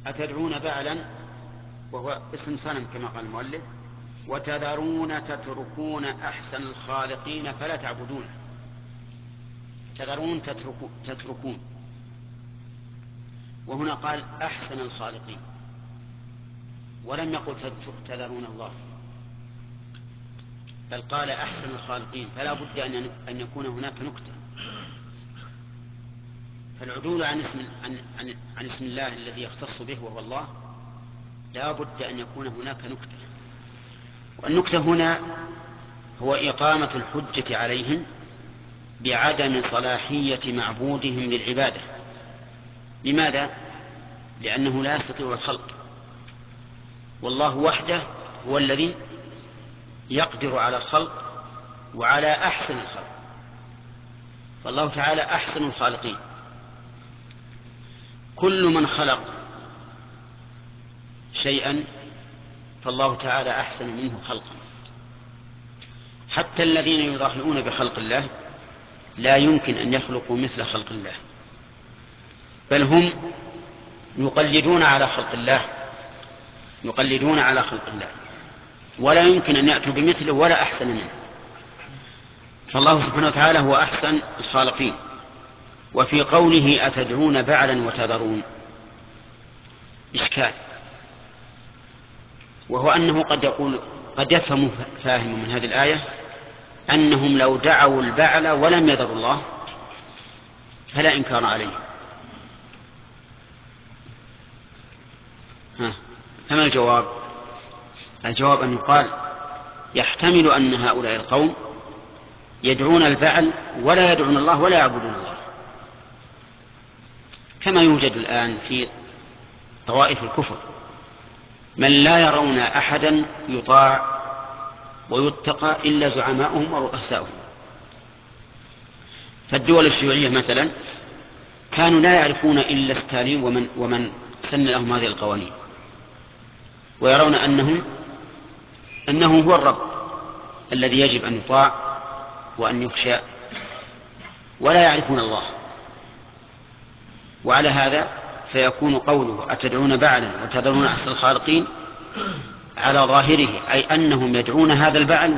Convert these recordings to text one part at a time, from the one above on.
أتدعون بعلا وهو اسم صنم كما قال المؤلف، وتذرون تتركون أحسن الخالقين فلا تعبدونه. تذرون تتركون، وهنا قال أحسن الخالقين ولم يقل تذرون الله، بل قال أحسن الخالقين، فلا بد أن يكون هناك نكتة. فالعدول عن اسم الله الذي يختص به وهو الله لا بد أن يكون هناك نكتة، والنكتة هنا هو إقامة الحجة عليهم بعدم صلاحية معبودهم للعبادة. لماذا؟ لأنه لا يستطيع الخلق، والله وحده هو الذي يقدر على الخلق وعلى أحسن الخلق، فالله تعالى أحسن الخالقين. كل من خلق شيئا فالله تعالى أحسن منه خلقا. حتى الذين يضاهئون بخلق الله لا يمكن أن يخلقوا مثل خلق الله، بل هم يقلدون على خلق الله، يقلدون على خلق الله، ولا يمكن أن يأتوا بمثله ولا أحسن منه. فالله سبحانه وتعالى هو أحسن الخالقين. وفي قوله أتدعون بعلا وتذرون إشكال، وهو أنه قد يفهم فاهم من هذه الآية أنهم لو دعوا البعل ولم يذروا الله فلا إنكار عليه. فما الجواب؟ الجواب أن يقال يحتمل أن هؤلاء القوم يدعون البعل ولا يدعون الله ولا يعبدون الله، كما يوجد الآن في طوائف الكفر من لا يرون أحدا يطاع ويتقى إلا زعماؤهم ورؤساؤهم. فالدول الشيوعية مثلا كانوا لا يعرفون إلا ستالين ومن سن لهم هذه القوانين، ويرون أنه هو الرب الذي يجب أن يطاع وأن يخشى، ولا يعرفون الله. وعلى هذا فيكون قوله أتدعون بعلا وتذرون أحسن الخالقين على ظاهره أي أنهم يدعون هذا البعل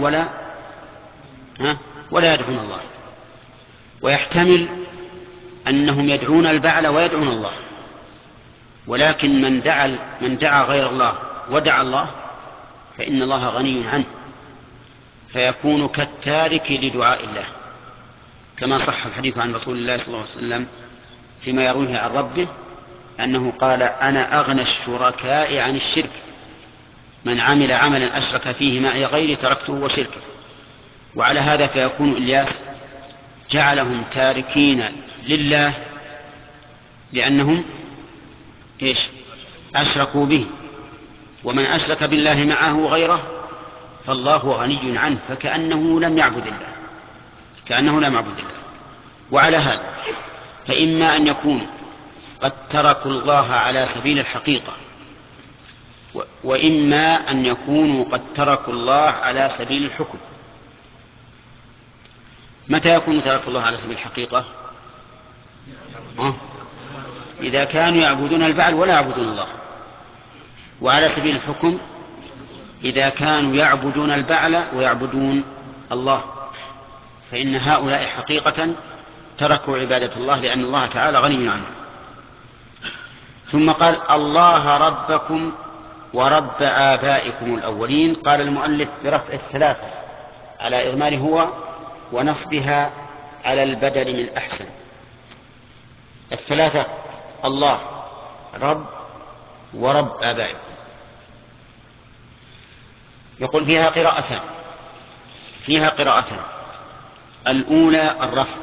ولا يدعون الله. ويحتمل أنهم يدعون البعل ويدعون الله، ولكن من دعا غير الله ودعا الله فإن الله غني عنه، فيكون كالتارك لدعاء الله، كما صح الحديث عن رسول الله صلى الله عليه وسلم فيما يرويه عن ربه أنه قال أنا أغنى الشركاء عن الشرك، من عمل عملا أشرك فيه معي غيري تركته وشركه. وعلى هذا فيكون إلياس جعلهم تاركين لله لأنهم أشركوا به، ومن أشرك بالله معه غيره فالله غني عنه، فكأنه لم يعبد الله. وعلى هذا فإما أن يكونوا قد تركوا الله على سبيل الحقيقة، وإما أن يكونوا قد تركوا الله على سبيل الحكم. متى يكون تركوا الله على سبيل الحقيقة؟ إذا كانوا يعبدون البعل ولا يعبدون الله. وعلى سبيل الحكم إذا كانوا يعبدون البعل ويعبدون الله، فإن هؤلاء حقيقة تركوا عبادة الله لأن الله تعالى غني عنه. ثم قال الله ربكم ورب آبائكم الأولين. قال المؤلف برفع الثلاثة على إضمار هو ونصبها على البدل من أحسن. الثلاثة الله رب ورب آبائكم. يقول فيها قراءتان. الأولى الرفع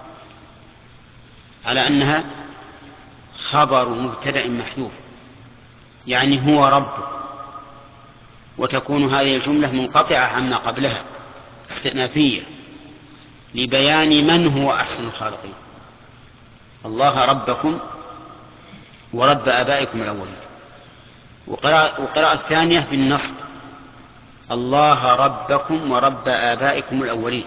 على أنها خبر مبتدأ محذوف، يعني هو رب، وتكون هذه الجملة منقطعة عما قبلها استئنافية لبيان من هو أحسن الخالقين. الله ربكم ورب آبائكم الأولين. وقراءة الثانية بالنصب الله ربكم ورب آبائكم الأولين،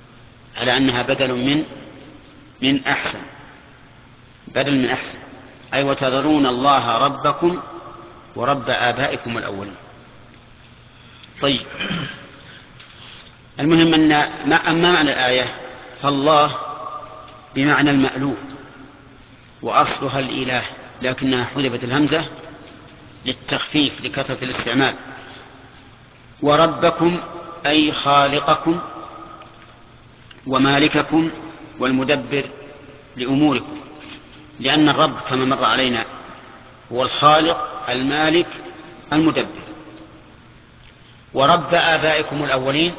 على أنها بدل من أحسن، بدل من أحسن. أي وتذرون الله ربكم ورب آبائكم الأولين. طيب، المهم أن أما معنى الآية فالله بمعنى المألوه، وأصلها الإله، لكنها حذفت الهمزة للتخفيف لكثرة الاستعمال. وربكم أي خالقكم ومالككم والمدبر لأموركم، لأن الرب كما مر علينا هو الخالق المالك المدبر. ورب آبائكم الأولين،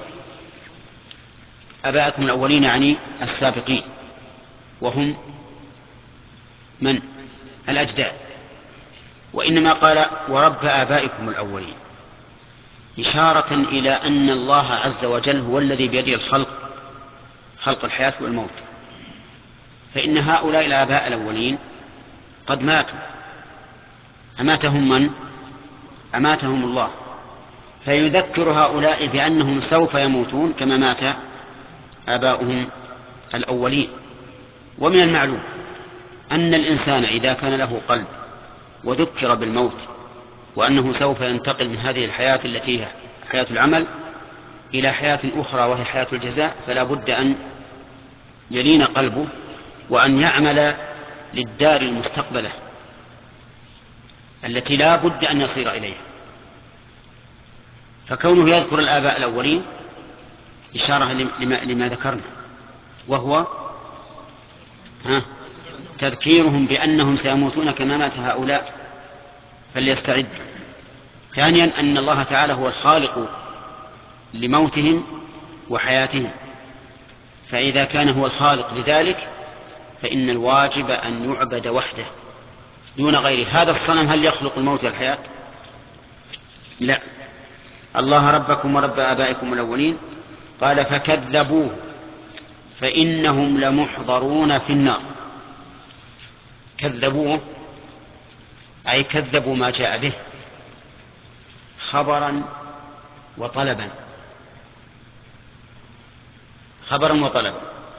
آبائكم الأولين يعني السابقين، وهم من؟ الأجداد. وإنما قال ورب آبائكم الأولين إشارة إلى أن الله عز وجل هو الذي بيده الخلق، خلق الحياة والموت، فإن هؤلاء الآباء الأولين قد ماتوا. أماتهم من؟ أماتهم الله، فيذكر هؤلاء بأنهم سوف يموتون كما مات آباؤهم الأولين. ومن المعلوم أن الإنسان إذا كان له قلب وذكر بالموت وأنه سوف ينتقل من هذه الحياة التي هي حياة العمل إلى حياة أخرى وهي حياة الجزاء، فلا بد أن يلين قلبه وأن يعمل للدار المستقبلة التي لا بد أن يصير إليها. فكونه يذكر الآباء الأولين إشارة لما ذكرنا، وهو تذكيرهم بأنهم سيموتون كما مات هؤلاء فليستعدوا. ثانيا أن الله تعالى هو الخالق لموتهم وحياتهم، فإذا كان هو الخالق لذلك فإن الواجب أن يعبد وحده دون غيره. هذا الصنم هل يخلق الموت والحياة؟ لا. الله ربكم ورب آبائكم الأولين. قال فكذبوه فإنهم لمحضرون في النار. كذبوه أي كذبوا ما جاء به خبرا وطلبا، خبرا وطلبا.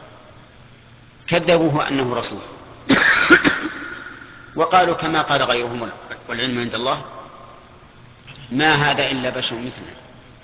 كذبوه أنه رسول وقالوا كما قال غيرهم والعلم عند الله ما هذا إلا بشر مثلنا.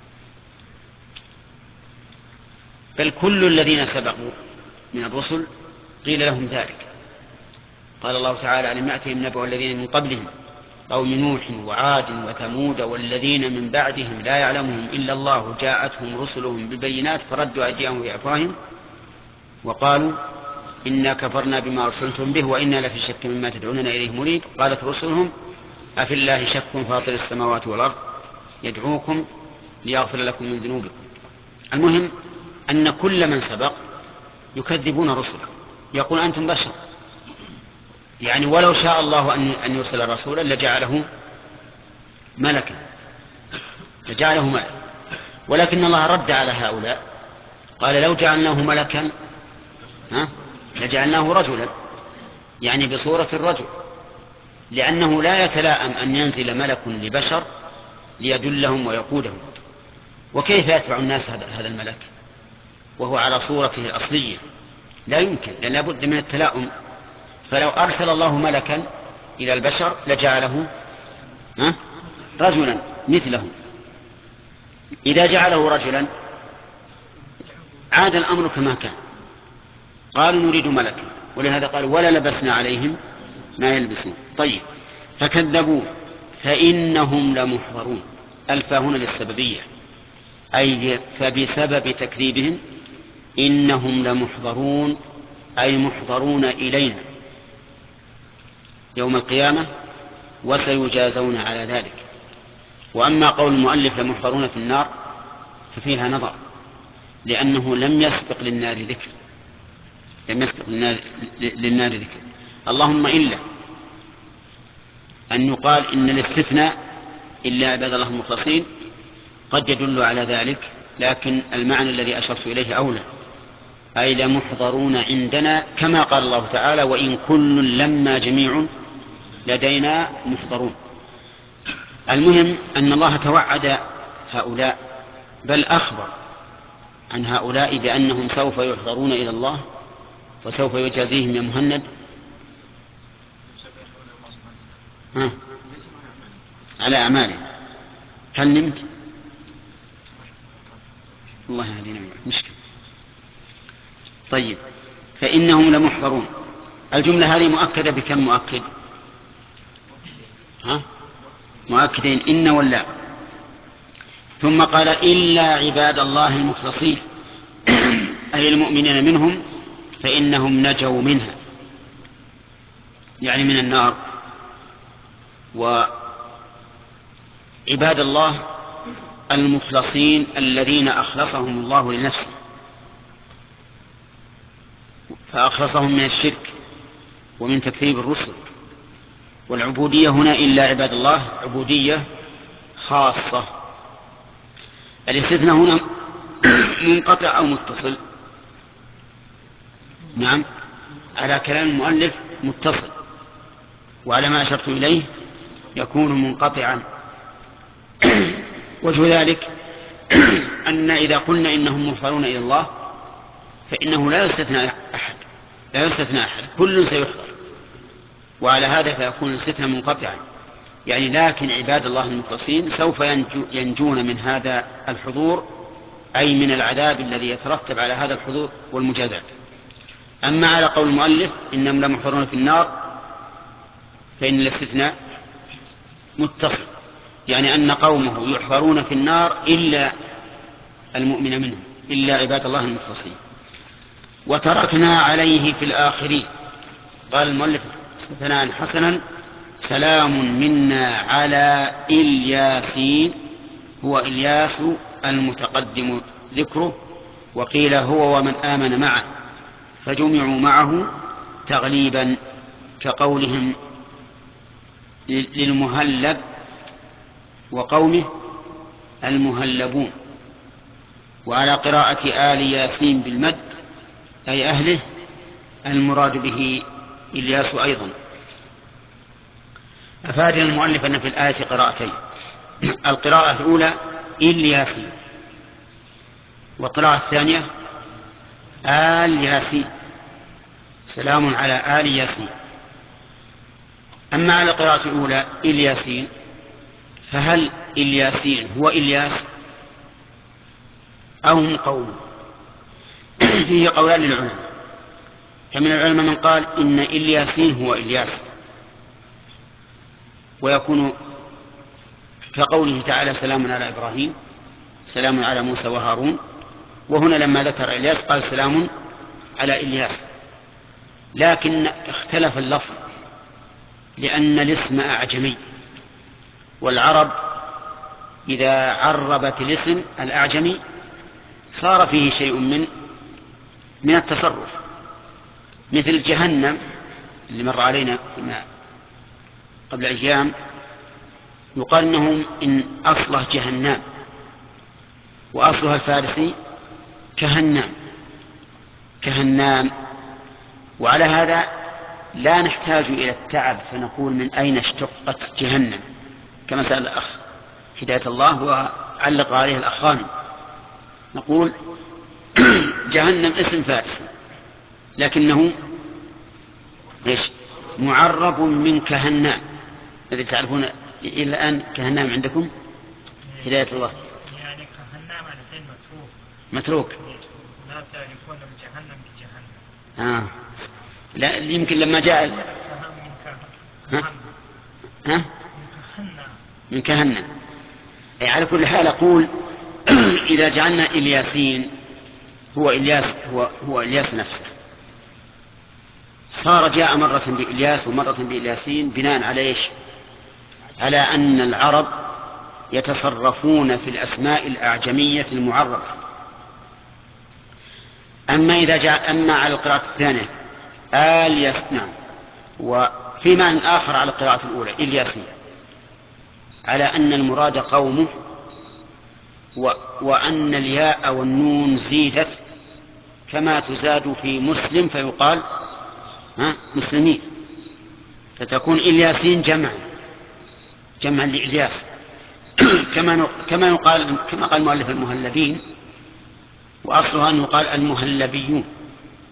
بل كل الذين سبقوا من الرسل قيل لهم ذلك. قال الله تعالى ألم يأتهم نبأ الذين من قبلهم قوم نوح وعاد وثمود والذين من بعدهم لا يعلمهم إلا الله جاءتهم رسلهم بالبينات فردوا أيديهم بأفواههم وقالوا إنا كفرنا بما أرسلتم به وإنا لفي شك مما تدعوننا إليه مريب. قالت رسلهم أفي الله شك فاطر السماوات والأرض يدعوكم ليغفر لكم من ذنوبكم. المهم أن كل من سبق يكذبون رسله، يقول أنتم بشر، يعني ولو شاء الله أن يرسل رسولا لجعله ملكا، ولكن الله رد على هؤلاء قال لو جعلناه ملكا لجعلناه رجلا، يعني بصورة الرجل، لأنه لا يتلائم أن ينزل ملك لبشر ليدلهم ويقودهم. وكيف يتبع الناس هذا الملك وهو على صورته الأصلية؟ لا يمكن، لأن لا بد من التلاؤم. فلو أرسل الله ملكا إلى البشر لجعله رجلا مثله. إذا جعله رجلا عاد الأمر كما كان، قالوا نريد ملكا، ولهذا قالوا ولا لبسنا عليهم ما يلبسون. طيب، فكذبوا فإنهم لمحضرون. ألف هنا للسببية، أي فبسبب تكذيبهم إنهم لمحضرون، أي محضرون إلينا يوم القيامة وسيجازون على ذلك. وأما قول المؤلف لمحضرون في النار ففيها نظر، لأنه لم يسبق للنار ذكر، لم يسبق للنار ذكر، اللهم إلا أن يقال إن الاستثناء إلا عباد الله المخلصين قد يدل على ذلك، لكن المعنى الذي أشرت إليه أولى، أي لمحضرون عندنا كما قال الله تعالى وإن كل لما جميع لدينا محضرون. المهم أن الله توعد هؤلاء، بل أخبر عن هؤلاء بأنهم سوف يحضرون إلى الله وسوف يجازيهم يا مهند ها؟ على أعمالهم. هل نمت؟ الله يهدينا مشكلة. طيب، فإنهم لمحضرون. الجملة هذه مؤكدة بكم مؤكد؟ ها؟ مؤكدين، إن ولا. ثم قال إلا عباد الله المخلصين أي المؤمنين منهم فإنهم نجوا منها، يعني من النار. وعباد الله المخلصين الذين أخلصهم الله لنفسه، فأخلصهم من الشرك ومن تكذيب الرسل. والعبودية هنا إلا عباد الله عبودية خاصة. الاستثناء هنا منقطع أو متصل؟ نعم، على كلام المؤلف متصل، وعلى ما أشرت إليه يكون منقطعا. وجه ذلك أن إذا قلنا إنهم محضرون إلى الله فإنه لا يستثنى أحد، كل سيحضر، وعلى هذا فيكون الاستثناء منقطعا، يعني لكن عباد الله المخلصين سوف ينجون من هذا الحضور، أي من العذاب الذي يترتب على هذا الحضور والمجازات. أما على قول المؤلف إنهم لمحضرون في النار فإن الاستثناء متصل، يعني أن قومه يحضرون في النار إلا المؤمن منهم، إلا عباد الله المخلصين. وتركنا عليه في الآخرين. قال المؤلف ثناء حسنا: سلام منا على إلياسين. هو إلياس المتقدم ذكره، وقيل هو ومن آمن معه، فجمعوا معه تغليبا، كقولهم للمهلب وقومه المهلبون. وعلى قراءة آل ياسين بالمد أي أهله، المراد به إلياس أيضا. أفادنا المؤلف أن في الآية قراءتين: القراءة الأولى إلياسين، والقراءة الثانية آل ياسين، سلام على آل ياسين. أما على القراءة الأولى إلياسين، فهل إلياسين هو إلياس أو هم قوم؟ فيه قولان للعلماء، فمن العلماء من قال إن إلياسين هو إلياس، ويكون كقوله تعالى: سلام على إبراهيم، سلام على موسى وهارون. وهنا لما ذكر إلياس قال سلام على إلياس، لكن اختلف اللفظ لأن الاسم أعجمي، والعرب إذا عربت الاسم الأعجمي صار فيه شيء من التصرف، مثل جهنم اللي مر علينا قبل أيام، يقال إنه إن أصله جهنم، وأصلها الفارسي كهنام. وعلى هذا لا نحتاج إلى التعب فنقول من أين اشتقت جهنم، كما سأل الأخ هداية الله وعلق عليه الأخان، نقول جهنم اسم فارسي، لكنه معرب من كهنام، الذي تعرفون إلى الآن كهنام عندكم هداية الله، يعني كهنام الحين متروك. لا تعرفون جهنم بجهنم. لا، يمكن لما جاء من كهنم. على كل حال أقول إذا جعلنا إلياسين هو إلياس نفسه، صار جاء مرة بإلياس ومرة بإلياسين بناء على إيش؟ على أن العرب يتصرفون في الأسماء الأعجمية المعربة. أما على القراءة الثانية نعم، وفي معنى آخر على القراءة الأولى إلياسين، على أن المراد قومه، وأن الياء والنون زيدت كما تزاد في مسلم فيقال مسلمين، فتكون إلياسين جمعا لإلياس. كما قال المؤلف المهلبين، وأصلها أن يقال المهلبيون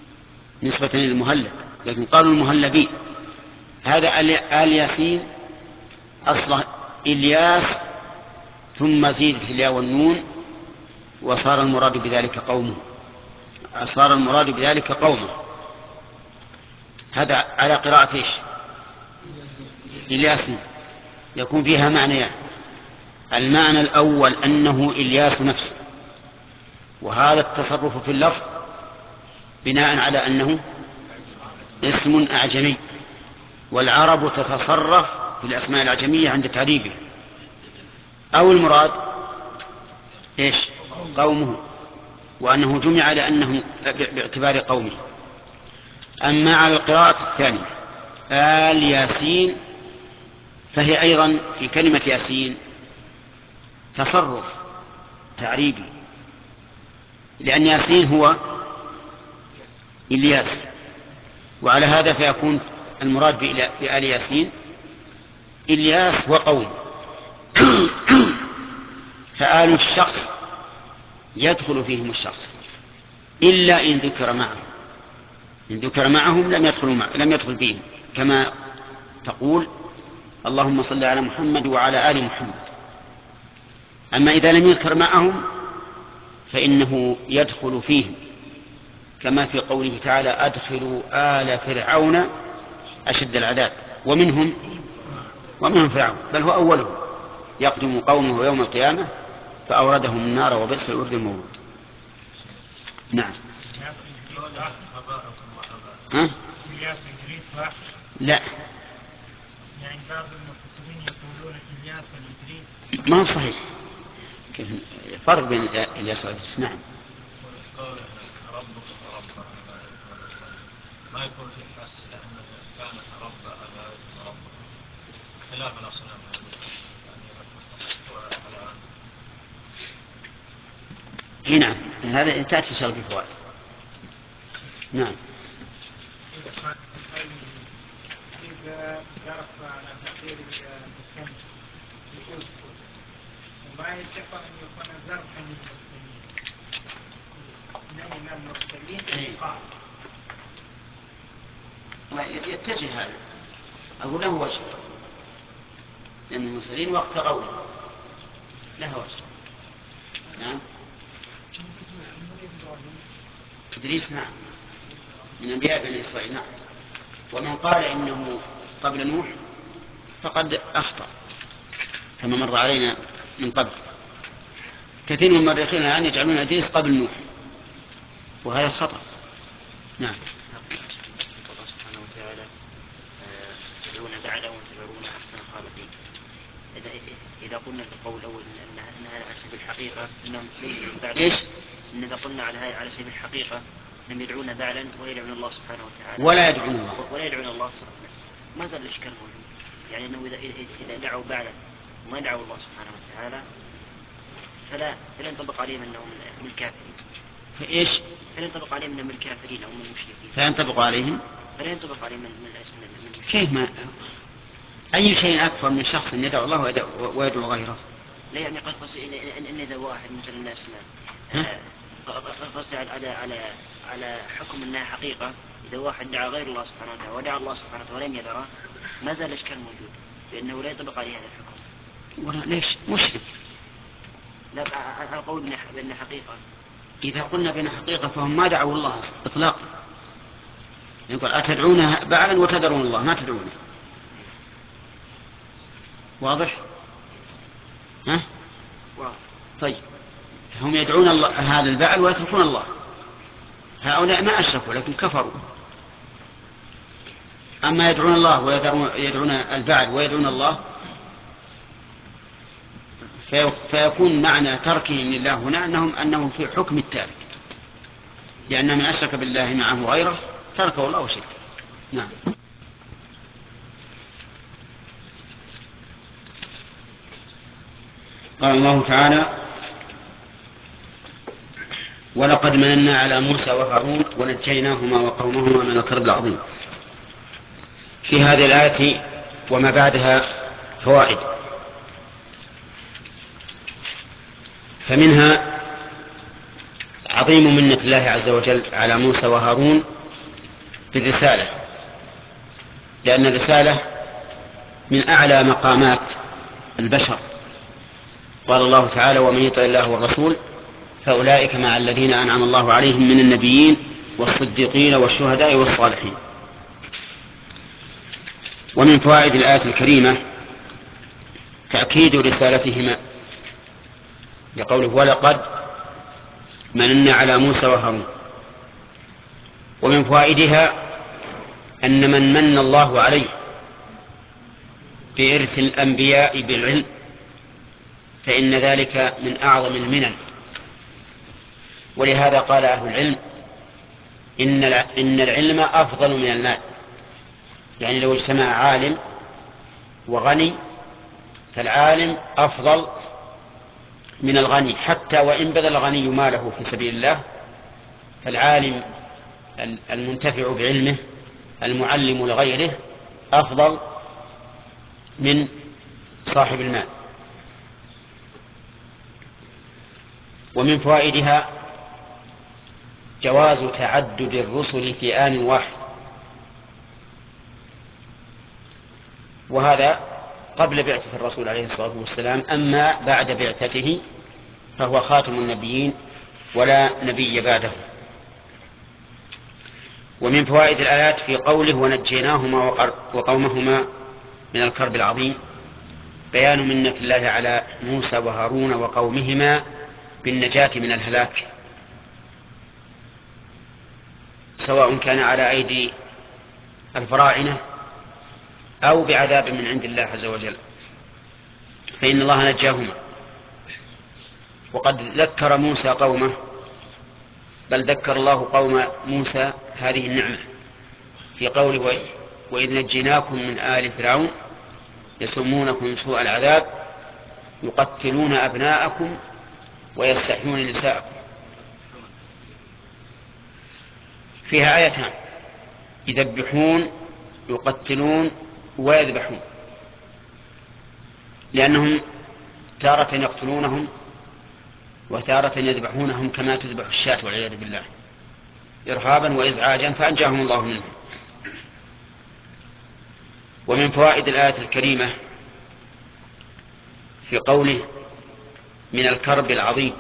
نسبة للمهلب، لكن قالوا المهلبين. هذا آل ياسين أصله إلياس ثم زيدت الياء والنون وصار المراد بذلك قومه. صار المراد بذلك قومه. هذا على قراءة إيش؟ إلياس. يكون فيها معنيان: المعنى الأول أنه إلياس نفسه، وهذا التصرف في اللفظ بناء على أنه اسم أعجمي، والعرب تتصرف في الأسماء الأعجمية عند تعريبها. أو المراد إيش؟ قومه، وأنه جمع لأنهم باعتبار قومه. أما على القراءة الثانية آل ياسين، فهي أيضا في كلمة ياسين تصرف تعريبي، لأن ياسين هو إلياس، وعلى هذا فيكون المراد بآل ياسين إلياس وقوم. فآل الشخص يدخل فيهم الشخص إلا إن ذكر معهم. إن ذكر معهم لم يدخل فيهم، كما تقول اللهم صل على محمد وعلى آل محمد. أما إذا لم يذكر معهم فإنه يدخل فيهم، كما في قوله تعالى أدخلوا آل فرعون أشد العذاب، ومنهم فرعون، بل هو أولهم، يقدم قومه يوم القيامة فأوردهم النار وبئس الورد المورود. نعم. ها؟ لا، يعني بعض المفسرين يقولون إلياس والإدريس. ما هو صحيح. فرق بين إلياس وإدريس. نعم. ما يكون في حس لأنه كان رب أبائكم وربكم خلاف الأصنام هذه. نعم، هذا تأتي شرط الفوائد. نعم. إذا ظرف على تقدير المسمى يقول وما يصح أن يكون ظرفا للمرسلين، إنما المرسلين قال يتجه هذا، أقول له وجه، لأن المرسلين وقت قوله له وجه. نعم. إدريس نعم من أنبياء بني إسرائيل. نعم. ومن قال إنه قبل نوح فقد أخطأ، كما مر علينا من قبل. كثير من المؤرخين الآن يجعلون إدريس قبل نوح، وهذا خطأ. نعم. الله سبحانه وتعالى تدعون بعده وتدعون أحسن الخالقين. إذا قلنا بالقول الأول أنها على سبيل الحقيقة أنهم يدعون بعلا. إيش؟ إن إذا قلنا على سبيل الحقيقة أنهم يدعون بعلا ولا يدعون الله سبحانه وتعالى ولا يدعون الله ما زال الإشكال موجود. يعني أنه إذا دعوا بعلا وما دعوا الله سبحانه وتعالى فلا ينطبق عليهم أنهم من الكافرين. إيش؟ فلا ينطبق عليهم أنهم من الكافرين أو من المشركين. فلا ينطبق عليهم من المشركين. كيف؟ ما أي شيء أكبر من شخص يدعو الله ويدعو غيره؟ لا يعني قصدي إن إذا واحد مثل الناس قصدي على حكم أنها حقيقة. إذا واحد دعا غير الله سبحانه وتعالى ودعا الله سبحانه وتعالى ولم يدره ما زال الإشكال موجود، لأنه لا ينطبق عليه هذا الحكم. ليش؟ مشرك. لا، القول بأنها حقيقة. إذا قلنا بأنها حقيقة فهم ما دعوا الله إطلاقا. يقول أتدعون بعلا وتذرون الله، ما تدعونه. واضح؟ ها؟ طيب، هم يدعون الله هذا البعل ويتركون الله. هؤلاء ما أشركوا لكن كفروا. أما يدعون الله ويدعون البعل ويدعون الله فيكون معنى تركهم لله هنا أنه في حكم التارك، لأن من أشرك بالله معه غيره تركه الله وشركه. نعم. قال الله تعالى ولقد مننا على موسى وهارون ونجيناهما وقومهما من الكرب العظيم. في هذه الآية وما بعدها فوائد، فمنها عظيم منة الله عز وجل على موسى وهارون بالرسالة، لأن الرسالة من أعلى مقامات البشر. قال الله تعالى: ومن يطع الله والرسول فأولئك مع الذين أنعم الله عليهم من النبيين والصديقين والشهداء والصالحين. ومن فوائد الآية الكريمة تأكيد رسالتهما لقوله: ولقد مننا على موسى وهارون. ومن فوائدها أن من من الله عليه بإرث الأنبياء بالعلم فإن ذلك من أعظم المنن. ولهذا قال أهل العلم إن العلم أفضل من المال. يعني لو اجتمع عالم وغني فالعالم أفضل من الغني، حتى وإن بذل الغني ماله في سبيل الله فالعالم المنتفع بعلمه المعلم لغيره أفضل من صاحب المال. ومن فوائدها جواز تعدد الرسل في آن واحد، وهذا قبل بعثة الرسول عليه الصلاة والسلام. أما بعد بعثته فهو خاتم النبيين ولا نبي بعده. ومن فوائد الآيات في قوله: ونجيناهما وقومهما من الكرب العظيم، بيان منة الله على موسى وهارون وقومهما بالنجاة من الهلاك، سواء كان على أيدي الفراعنة أو بعذاب من عند الله عز وجل، فإن الله نجاهما. وقد ذكر موسى قومه، بل ذكر الله قوم موسى هذه النعمة في قوله: وإذ نجيناكم من آل فرعون يسومونكم سوء العذاب يقتلون أبناءكم ويستحيون نساءكم. فيها آيتان: يذبحون، يقتلون ويذبحون، لأنهم تارة يقتلونهم وتارة يذبحونهم كما تذبح الشاة والعياذ بالله إرهابا وإزعاجا، فأنجاهم الله منهم. ومن فوائد الآية الكريمة في قوله: من الكرب العظيم،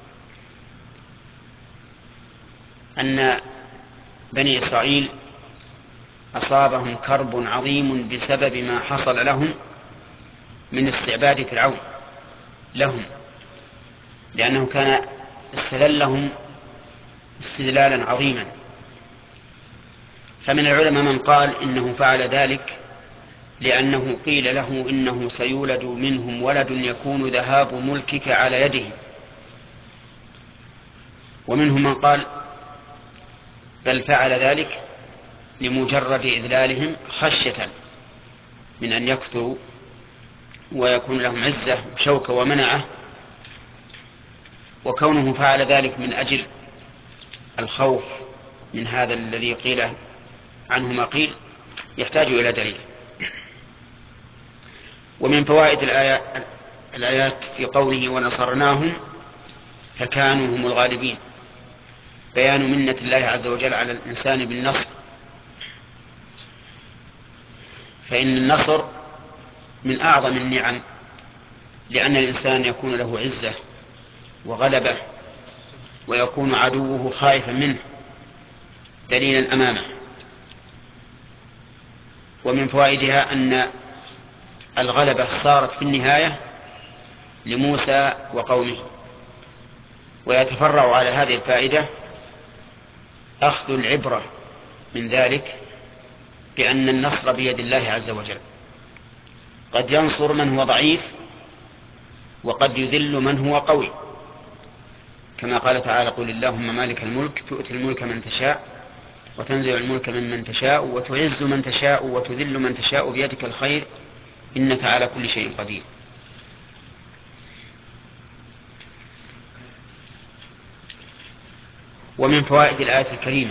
أن بني إسرائيل أصابهم كرب عظيم بسبب ما حصل لهم من استعباد فرعون لهم، لأنه كان استذلهم استذلالا عظيما. فمن العلماء من قال إنه فعل ذلك لأنه قيل له: إنه سيولد منهم ولد يكون ذهاب ملكك على يده. ومنهم من قال بل فعل ذلك لمجرد إذلالهم خشية من أن يكثروا ويكون لهم عزة وشوكة ومنعة، وكونه فعل ذلك من أجل الخوف من هذا الذي قيل عنه ما قيل يحتاج إلى دليل. ومن فوائد الآيات في قوله: ونصرناهم فكانوا هم الغالبين، بيان منة الله عز وجل على الإنسان بالنصر، فإن النصر من أعظم النعم، لأن الإنسان يكون له عزة وغلبة ويكون عدوه خائفا منه دليلا أمامه. ومن فوائدها أن الغلبة صارت في النهاية لموسى وقومه. ويتفرع على هذه الفائدة أخذ العبرة من ذلك بأن النصر بيد الله عز وجل، قد ينصر من هو ضعيف وقد يذل من هو قوي، كما قال تعالى: قل اللهم مالك الملك تؤتي الملك من تشاء وتنزع الملك ممن تشاء وتعز من تشاء وتذل من تشاء بيدك الخير إنك على كل شيء قدير. ومن فوائد الآية الكريمة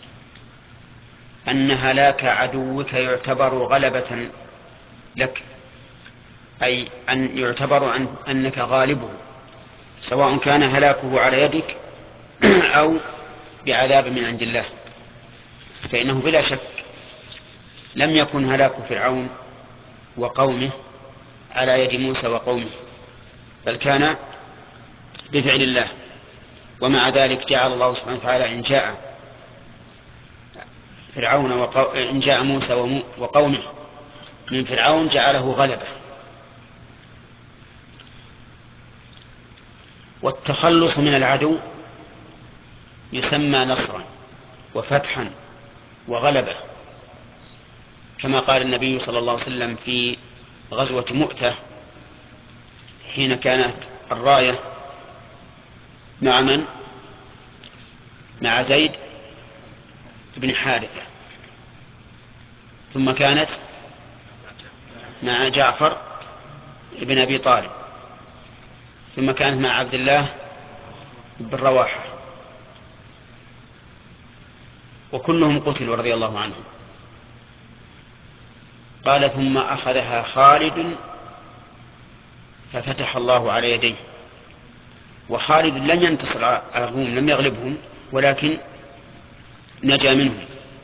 أن هلاك عدوك يعتبر غلبة لك، أي أن يعتبر أنك غالبه، سواء كان هلاكه على يدك أو بعذاب من عند الله. فإنه بلا شك لم يكن هلاك فرعون وقومه على يد موسى وقومه، بل كان بفعل الله. ومع ذلك جعل الله سبحانه وتعالى إن جاء إن جاء موسى وقومه من فرعون جعله غلبة. والتخلص من العدو يسمى نصرا وفتحا وغلبة، كما قال النبي صلى الله عليه وسلم في غزوة مؤتة حين كانت الراية مع من؟ مع زيد بن حارثة، ثم كانت مع جعفر بن أبي طالب، ثم كانت مع عبد الله بن رواحة، وكلهم قتلوا رضي الله عنهم. قال ثم أخذها خالد ففتح الله على يديه. وخالد لم ينتصر على الروم، لم يغلبهم، ولكن نجا منهم،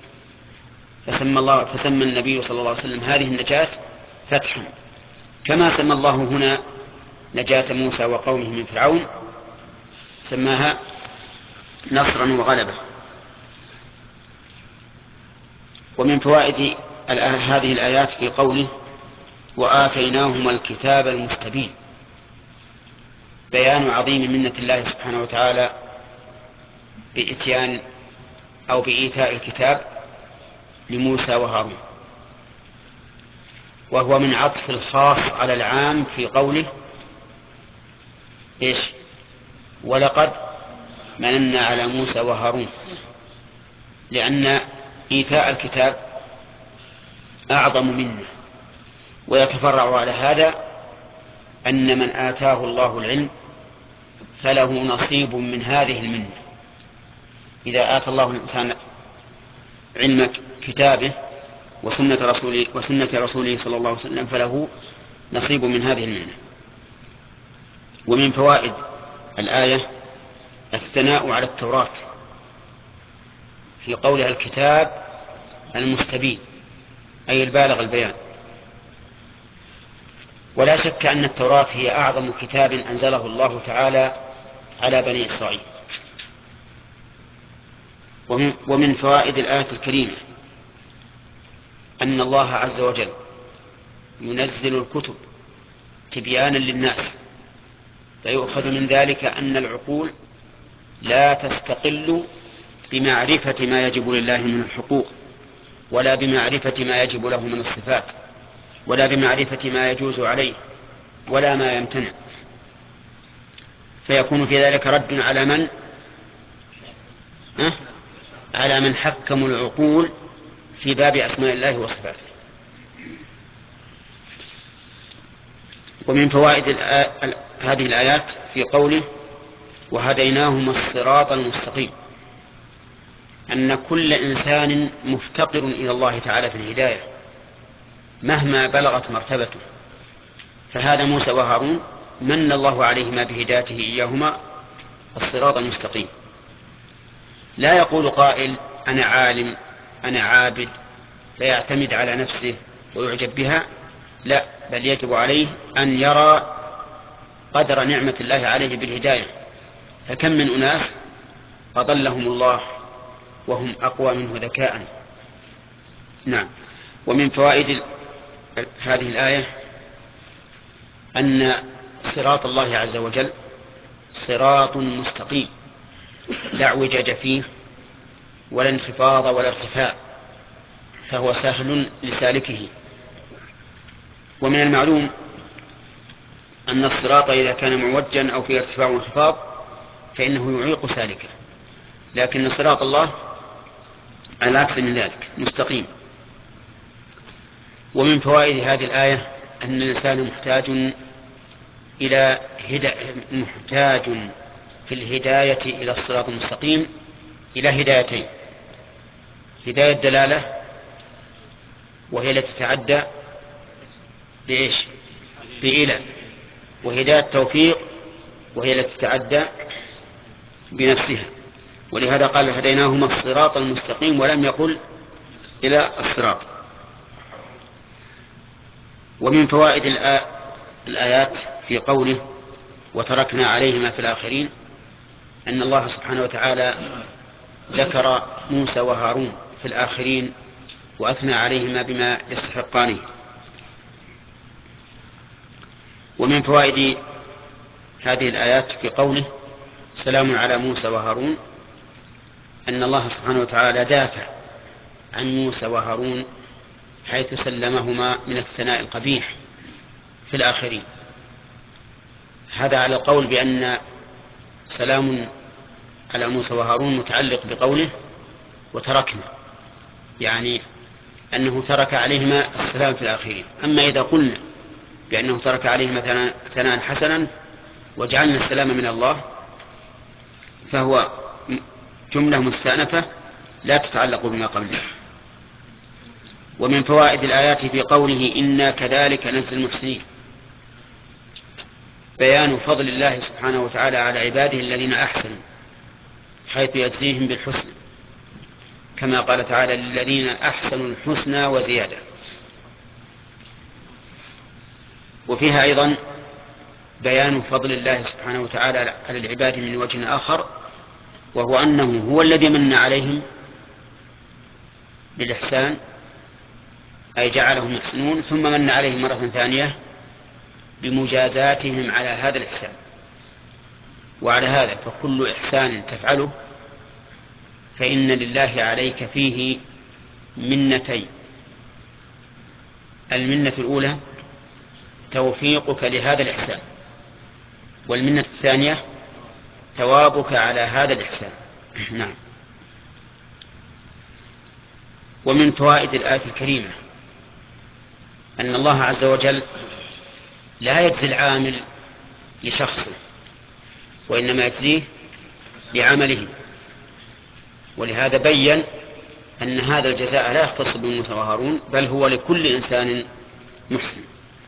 فسمى النبي صلى الله عليه وسلم هذه النجاة فتحا، كما سمى الله هنا نجاة موسى وقومه من فرعون سماها نصرا وغلبة. ومن فوائد هذه الآيات في قوله وآتيناهما الكتاب المستبين بيان عظيم منة الله سبحانه وتعالى بإتيان أو بإيتاء الكتاب لموسى وهارون، وهو من عطف الخاص على العام في قوله إيش؟ ولقد مننا على موسى وهارون، لأن إيتاء الكتاب أعظم منه. ويتفرع على هذا أن من آتاه الله العلم فله نصيب من هذه المنة. إذا آتى الله الإنسان علم كتابه وسنة رسوله صلى الله عليه وسلم فله نصيب من هذه المنة. ومن فوائد الآية الثناء على التوراة في قولها الكتاب المستبين، أي البالغ البيان. ولا شك أن التوراة هي أعظم كتاب أنزله الله تعالى على بني إسرائيل. ومن فوائد الآية الكريمة أن الله عز وجل ينزل الكتب تبيانا للناس، فيؤخذ من ذلك أن العقول لا تستقل بمعرفة ما يجب لله من الحقوق، ولا بمعرفة ما يجب له من الصفات، ولا بمعرفة ما يجوز عليه ولا ما يمتنع، فيكون في ذلك رد على من حكموا العقول في باب أسماء الله وصفاته. ومن فوائد هذه الآيات في قوله وهديناهما الصراط المستقيم أن كل إنسان مفتقر إلى الله تعالى في الهداية مهما بلغت مرتبته، فهذا موسى وهارون من الله عليهما بهدايته إياهما الصراط المستقيم. لا يقول قائل أنا عالم أنا عابد فيعتمد على نفسه ويعجب بها، لا، بل يجب عليه أن يرى قدر نعمة الله عليه بالهداية، فكم من أناس أضلهم الله وهم أقوى منه ذكاء. نعم. ومن فوائد هذه الآية أن صراط الله عز وجل صراط مستقيم لا اعوجاج فيه ولا انخفاض ولا ارتفاع، فهو سهل لسالكه. ومن المعلوم أن الصراط إذا كان معوجا أو فيه ارتفاع وانخفاض فإنه يعيق سالكه، لكن صراط الله على العكس من ذلك مستقيم. ومن فوائد هذه الآية أن الإنسان محتاج في الهداية إلى الصراط المستقيم إلى هدايتين: هداية دلالة وهي التي تتعدى بإيش؟ بإلى، وهداية توفيق وهي التي تتعدى بنفسها. ولهذا قال هديناهما الصراط المستقيم ولم يقل إلى الصراط. ومن فوائد الآيات في قوله وتركنا عليهما في الآخرين أن الله سبحانه وتعالى ذكر موسى وهارون في الآخرين وأثنى عليهما بما يستحقانه. ومن فوائد هذه الآيات في قوله سلام على موسى وهارون أن الله سبحانه وتعالى دافع عن موسى وهارون حيث سلمهما من الثناء القبيح في الآخرين. هذا على القول بأن سلام على موسى وهارون متعلق بقوله وتركنا، يعني أنه ترك عليهما السلام في الآخرين. أما إذا قلنا بأنه ترك عليهما ثناء حسنا وجعلنا السلام من الله فهو جملة مستأنفة لا تتعلق بما قبله. ومن فوائد الآيات في قوله إنا كذلك نجزي المحسنين بيان فضل الله سبحانه وتعالى على عباده الذين أحسنوا حيث يجزيهم بالحسنى، كما قال تعالى للذين أحسنوا الحسنى وزيادة. وفيها أيضا بيان فضل الله سبحانه وتعالى على العباد من وجه آخر، وهو أنه هو الذي من عليهم بالإحسان أي جعلهم يحسنون، ثم من عليهم مرة ثانية بمجازاتهم على هذا الإحسان. وعلى هذا فكل إحسان تفعله فإن لله عليك فيه منتين: المنة الأولى توفيقك لهذا الإحسان، والمنة الثانية ثوابك على هذا الإحسان. نعم. ومن فوائد الآية الكريمة أن الله عز وجل لا يجزي العامل لشخصه وإنما يجزيه لعمله، ولهذا بين أن هذا الجزاء لا يختص بموسى وهارون بل هو لكل إنسان محسن.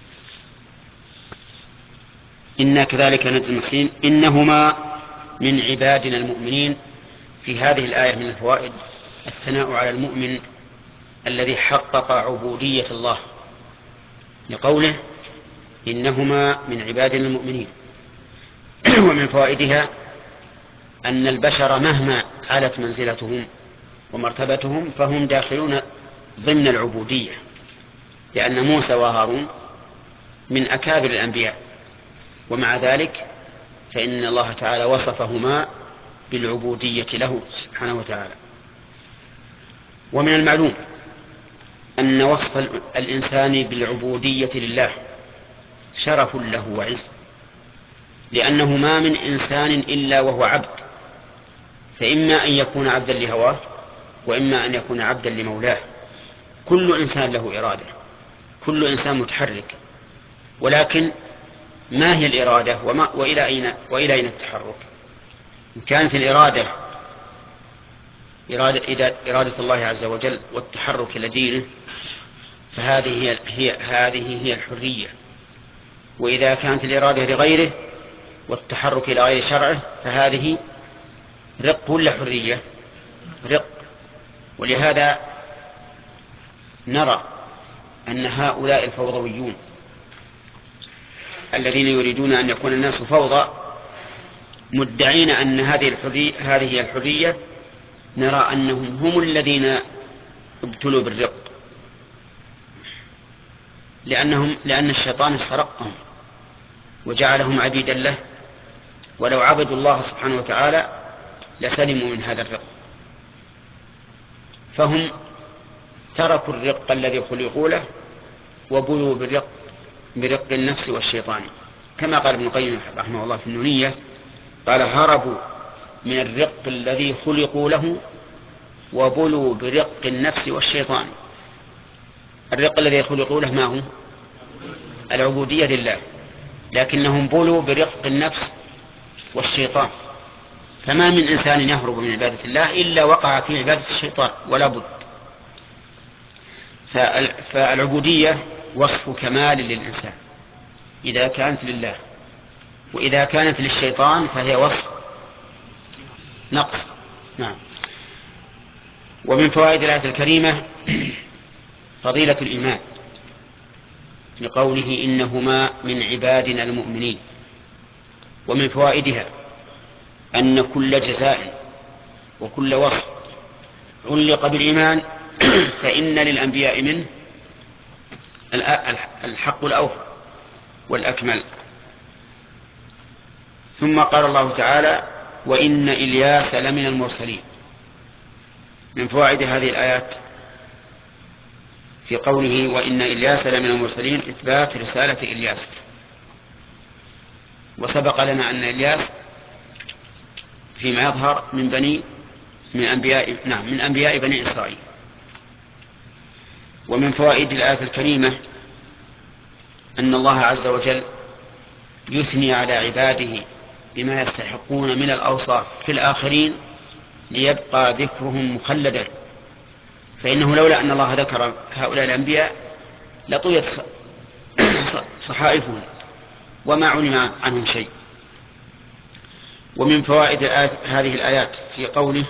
إنا كذلك نجزي المحسنين إنهما من عبادنا المؤمنين. في هذه الآية من الفوائد الثناء على المؤمن الذي حقق عبودية الله لقوله إنهما من عبادنا المؤمنين. ومن فوائدها أن البشر مهما علت منزلتهم ومرتبتهم فهم داخلون ضمن العبودية، لأن موسى وهارون من أكابر الأنبياء، ومع ذلك فإن الله تعالى وصفهما بالعبودية له سبحانه وتعالى. ومن المعلوم أن وصف الإنسان بالعبودية لله شرف له وعز، لأنه ما من إنسان إلا وهو عبد، فإما أن يكون عبدا لهواه وإما أن يكون عبدا لمولاه. كل إنسان له إرادة، كل إنسان متحرك، ولكن ما هي الإرادة وإلى أين التحرك؟ إن كانت الإرادة إرادة الله عز وجل والتحرك إلى دينه فهذه هي الحرية. وإذا كانت الإرادة لغيره والتحرك إلى غير شرعه فهذه رق ولا حرية؟ رق. ولهذا نرى أن هؤلاء الفوضويون الذين يريدون أن يكون الناس فوضى مدعين أن هذه هي الحرية، نرى أنهم هم الذين ابتلوا بالرق، لأن الشيطان استرقهم وجعلهم عبيدا له، ولو عبدوا الله سبحانه وتعالى لسلموا من هذا الرق. فهم تركوا الرق الذي خلقوا له وبلوا برق النفس والشيطان، كما قال ابن القيم رحمه الله في النونية، قال هربوا من الرق الذي خلقوا له وبلوا برق النفس والشيطان. الرق الذي خلقوا له ما هو؟ العبودية لله، لكنهم بلوا برق النفس والشيطان. فما من إنسان يهرب من عبادة الله إلا وقع في عبادة الشيطان ولا بد. فالعبودية وصف كمال للإنسان إذا كانت لله، وإذا كانت للشيطان فهي وصف نقص. نعم. ومن فوائد الآية الكريمة فضيلة الإيمان لقوله إنهما من عبادنا المؤمنين. ومن فوائدها أن كل جزاء وكل وصف علق بالإيمان فإن للأنبياء منه الحق الأوفى والأكمل. ثم قال الله تعالى وإن إلياس لمن المرسلين. من فوائد هذه الآيات في قوله وإن إلياس لمن المرسلين إثبات رسالة إلياس. وسبق لنا أن إلياس فيما يظهر من أنبياء بني إسرائيل. ومن فوائد الآية الكريمة أن الله عز وجل يثني على عباده بما يستحقون من الأوصاف في الآخرين ليبقى ذكرهم مخلدا، فإنه لولا أن الله ذكر هؤلاء الأنبياء لطويت صحائفهم وما علم عنهم شيء. ومن فوائد هذه الآيات في قوله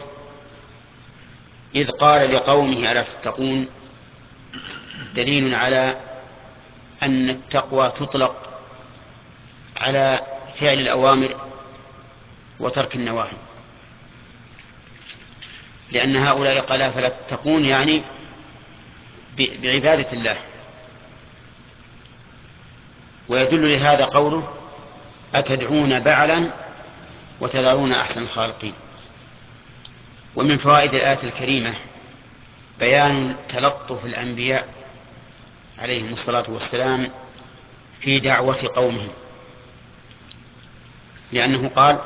إذ قال لقومه ألا تتقون دليل على أن التقوى تطلق على فعل الأوامر وترك النواهي، لأن هؤلاء قال فلا تتقون يعني بعبادة الله. ويدل لهذا قوله أتدعون بعلا وتذرون أحسن الخالقين. ومن فوائد الآية الكريمة بيان تلطف الأنبياء عليهم الصلاة والسلام في دعوة قومهم، لأنه قال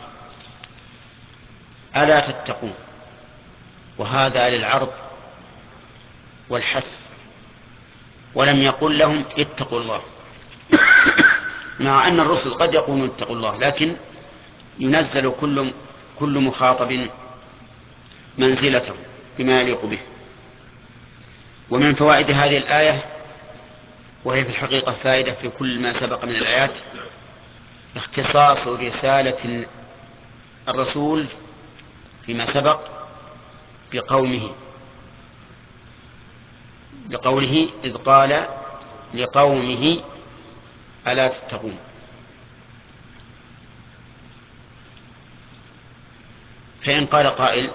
ألا تتقون، وهذا للعرض والحث، ولم يقل لهم اتقوا الله، مع أن الرسل قد يقولون اتقوا الله، لكن ينزل كل مخاطب منزلته بما يليق به. ومن فوائد هذه الآية، وهي في الحقيقة فائدة في كل ما سبق من الآيات، اختصاص رسالة الرسول فيما سبق بقوله إذ قال لقومه ألا تتقون. فإن قال قائل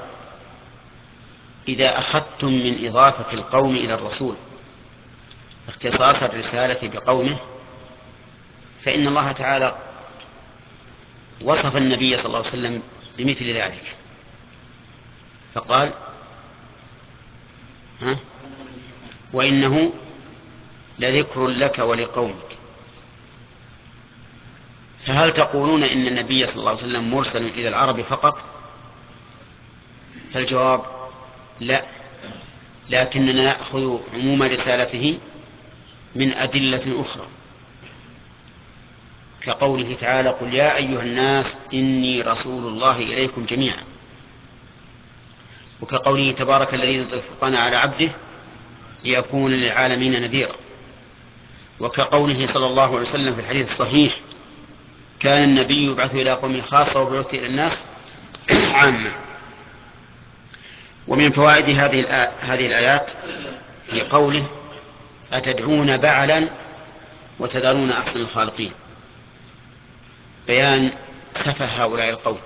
إذا أخذتم من إضافة القوم إلى الرسول اختصاص الرسالة بقومه، فإن الله تعالى وصف النبي صلى الله عليه وسلم بمثل ذلك، فقال وإنه لذكر لك ولقومك. فهل تقولون إن النبي صلى الله عليه وسلم مرسل إلى العرب فقط؟ فالجواب لا، لكننا نأخذ عموم رسالته من أدلة أخرى، كقوله تعالى قل يا أيها الناس إني رسول الله إليكم جميعا، وكقوله تبارك الذي نزل الفرقان على عبده ليكون للعالمين نذيرا، وكقوله صلى الله عليه وسلم في الحديث الصحيح كان النبي يبعث إلى قوم خاصة وبعث إلى الناس عامة. ومن فوائد هذه الآيات في قوله أتدعون بعلا وتذرون أحسن الخالقين، بيان سفه هؤلاء القوم،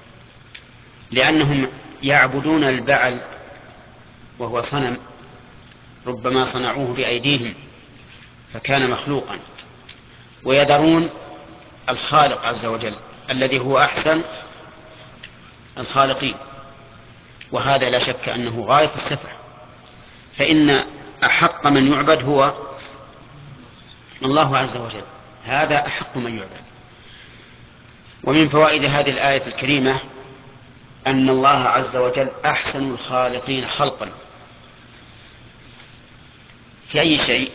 لأنهم يعبدون البعل وهو صنم ربما صنعوه بأيديهم فكان مخلوقا، ويذرون الخالق عز وجل الذي هو أحسن الخالقين، وهذا لا شك أنه غاية السفه، فإن أحق من يعبد هو الله عز وجل، هذا أحق من يعبد. ومن فوائد هذه الآية الكريمة أن الله عز وجل أحسن الخالقين خلقا في أي شيء،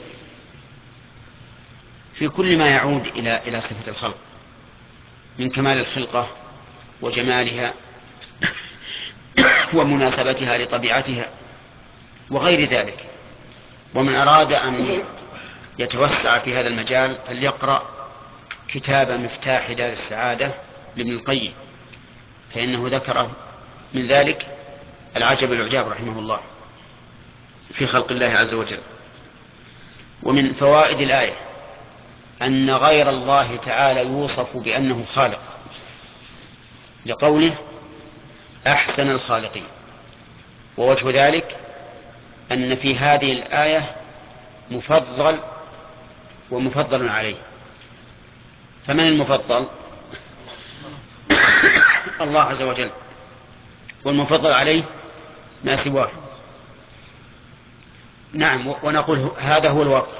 في كل ما يعود إلى صفة الخلق من كمال الخلقة وجمالها ومناسبتها لطبيعتها وغير ذلك. ومن أراد أن يتوسع في هذا المجال فليقرأ كتاب مفتاح دار السعادة لابن القيم، فإنه ذكر من ذلك العجب العجاب رحمه الله في خلق الله عز وجل. ومن فوائد الآية أن غير الله تعالى يوصف بأنه خالق لقوله أحسن الخالقين. ووجه ذلك أن في هذه الآية مفضل ومفضل عليه. فمن المفضل؟ الله عز وجل، والمفضل عليه ما سواه. نعم، ونقول هذا هو الواقع،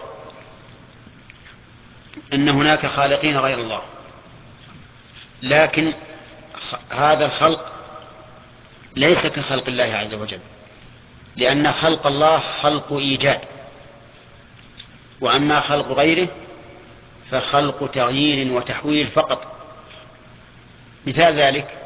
أن هناك خالقين غير الله، لكن هذا الخلق ليس كخلق الله عز وجل، لأن خلق الله خلق إيجاد، وأما خلق غيره فخلق تغيير وتحويل فقط. مثال ذلك: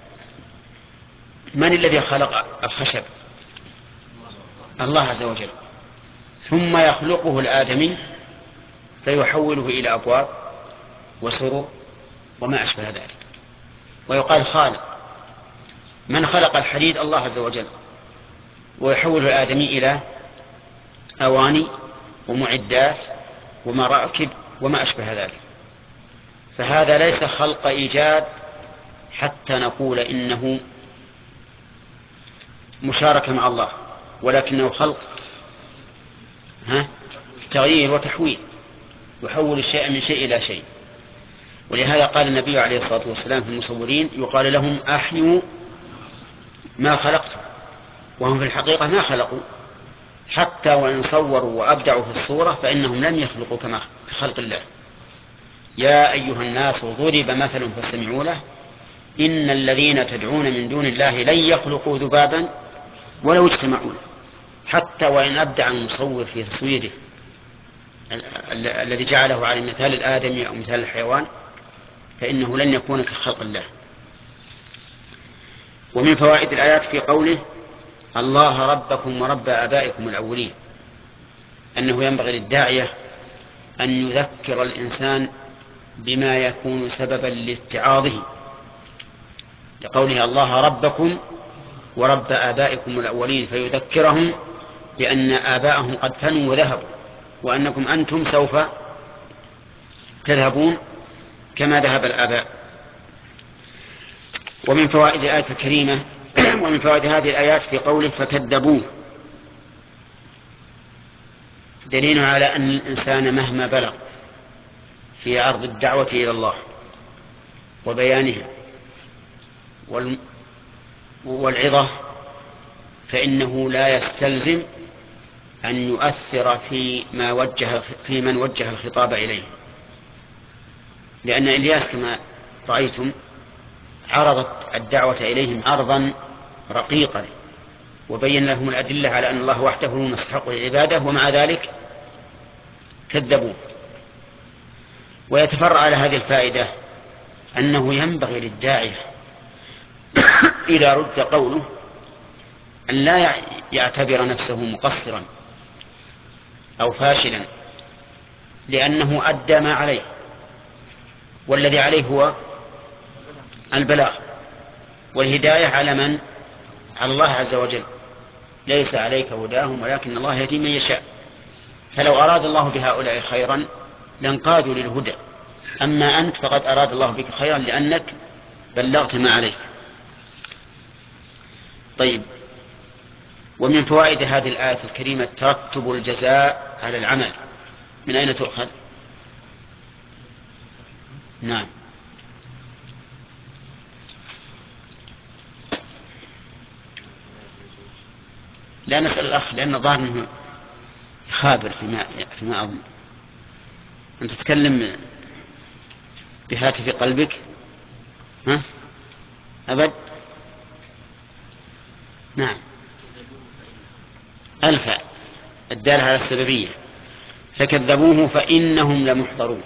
من الذي خلق الخشب؟ الله عز وجل، ثم يخلقه الآدمي فيحوله إلى أبواب وسرر وما أشبه ذلك، ويقال خالق. من خلق الحديد؟ الله عز وجل، ويحوله الآدمي إلى أواني ومعدات ومراكب وما أشبه ذلك. فهذا ليس خلق إيجاد حتى نقول إنه مشاركة مع الله، ولكنه خلق تغيير وتحويل، يحول الشيء من شيء إلى شيء. ولهذا قال النبي عليه الصلاة والسلام في المصورين: يقال لهم أحيوا ما خلقتم، وهم في الحقيقة ما خلقوا، حتى وإن صوروا وأبدعوا في الصورة فإنهم لم يخلقوا كما خلق الله. يا أيها الناس ضرب مثل فاستمعوا له إن الذين تدعون من دون الله لن يخلقوا ذبابا ولو اجتمعوا له، حتى وإن أبدع المصور في تصويره الذي جعله على مثال الآدمي أو مثال الحيوان فإنه لن يكون كخلق الله. ومن فوائد الآيات في قوله الله ربكم ورب آبائكم الأولين أنه ينبغي للداعية أن يذكر الإنسان بما يكون سببا لاتعاظه، لقوله الله ربكم ورب آبائكم الأولين، فيذكرهم بأن آباءهم قد فنوا وذهبوا، وأنكم أنتم سوف تذهبون كما ذهب الآباء. ومن فوائد الآية الكريمة ومن فوائد هذه الآيات في قوله فكذبوه دليل على أن الإنسان مهما بلغ في عرض الدعوة إلى الله وبيانها والعظة فإنه لا يستلزم أن يؤثر في من وجه الخطاب إليه، لأن إلياس كما رأيتم عرضت الدعوة إليهم عرضا رقيقا وبين لهم الأدلة على أن الله وحده مستحق العبادة، ومع ذلك كذبوا. ويتفرع على هذه الفائدة أنه ينبغي للداعية إذا رد قوله أن لا يعتبر نفسه مقصرا أو فاشلا، لأنه أدى ما عليه، والذي عليه هو البلاغ والهداية على من؟ على الله عز وجل. ليس عليك هداهم ولكن الله يهدي من يشاء. فلو أراد الله بهؤلاء خيرا لانقادوا للهدى، أما أنت فقد أراد الله بك خيرا لأنك بلغت ما عليك. طيب، ومن فوائد هذه الآية الكريمة ترتب الجزاء على العمل. من أين تؤخذ؟ نعم، لا نسأل الأخ لأن ظاهر أنه خابر فيما أظن. أنت تتكلم بهاتف قلبك؟ ها؟ أبد؟ نعم، الفاء الدالة على السببية. فكذبوه فإنهم لمحضرون.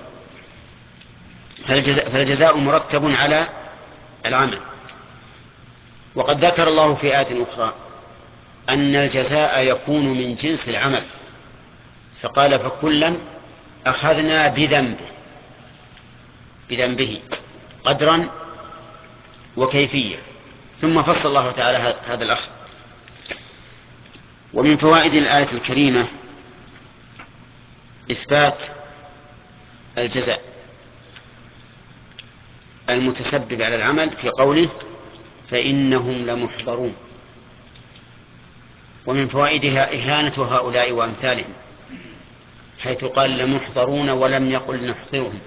فالجزاء مرتب على العمل. وقد ذكر الله في آيات أخرى أن الجزاء يكون من جنس العمل، فقال فكلا أخذنا بذنبه قدرا وكيفية، ثم فصل الله تعالى هذا الأخذ. ومن فوائد الآية الكريمة إثبات الجزاء المتسبب على العمل في قوله فإنهم لمحضرون. ومن فوائدها إهانة هؤلاء وأمثالهم، حيث قال لمحضرون ولم يقل نحضرهم،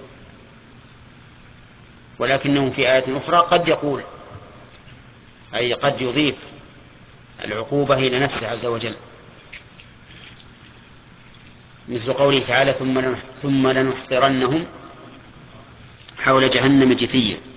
ولكنه في آية أخرى قد يقول، أي قد يضيف العقوبة إلى نفسه عز وجل، مثل قوله تعالى ثم لنحضرنهم حول جهنم جثيا.